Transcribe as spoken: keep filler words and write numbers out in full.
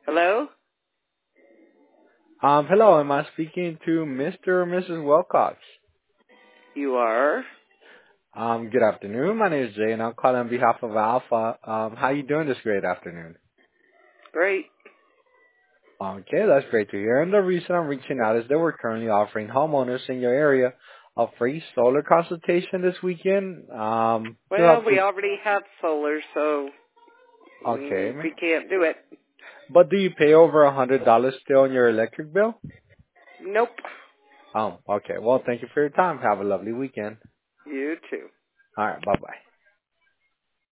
Hello? Um, hello, am I speaking to Mister or Missus Wilcox? You are? Um, good afternoon. My name is Jay, and I'm calling on behalf of Alpha. Um, how you doing this great afternoon? Great. Okay, that's great to hear. And the reason I'm reaching out is that we're currently offering homeowners in your area a free solar consultation this weekend. Um, to Well, help we you. already have solar, so Okay, mm, we can't do it. but do you pay over a hundred dollars still on your electric bill? Nope. Oh, okay. Well, thank you for your time. Have a lovely weekend. You too. All right, bye bye.